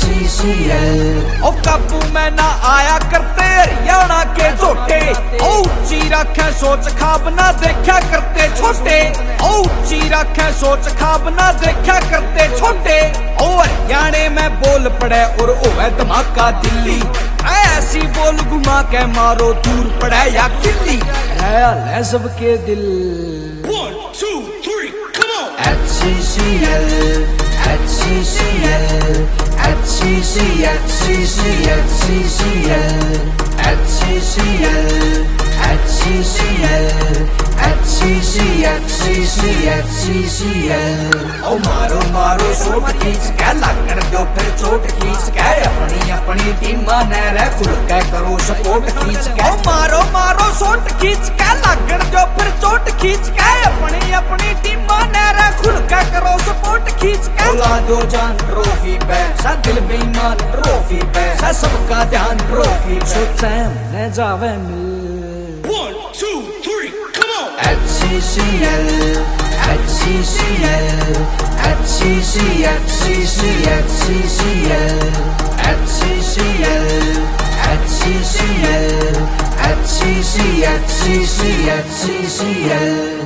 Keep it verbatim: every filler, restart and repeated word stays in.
सी C L. ओ काबू में ना आया करते हरियाणा के झोटे, ओ ऊंची रखे सोच खाब ना देखा करते छोटे, ओ ऊंची रखे सोच खाब ना देखा करते छोटे। ओ हरियाणे में बोल पड़े और ओए धमाका दिल्ली, ऐसी बोल घुमा के मारो दूर पड़े या किल्ली, है सबके दिल। One, two, three, come on! At C C L, at C C L, at C C L, C C L, C C L, at C C L, at C C L, at C C L, C C L, C C L। ओ मारो मारो shot खींच के लगन दो फिर चोट खींच के, अपनी अपनी टीम ने रे खुल के करो सपोर्ट खींच के। ओ मारो मारो शॉट खींच के लगन दो फिर चोट खींच के, अपनी अपनी टीम ने रे खुल के करो सपोर्ट खींच के। ला दो जान ट्रॉफी पे, सा दिल बेईमान ट्रॉफी पे, सा सबका ध्यान ट्रॉफी पे, सोचे हमने जावे मिल। One, two, three, come on! At C C L, at C C L, at C C L, C C L, C C L, at C C L, at C C L, at C C L, C C L, C C L।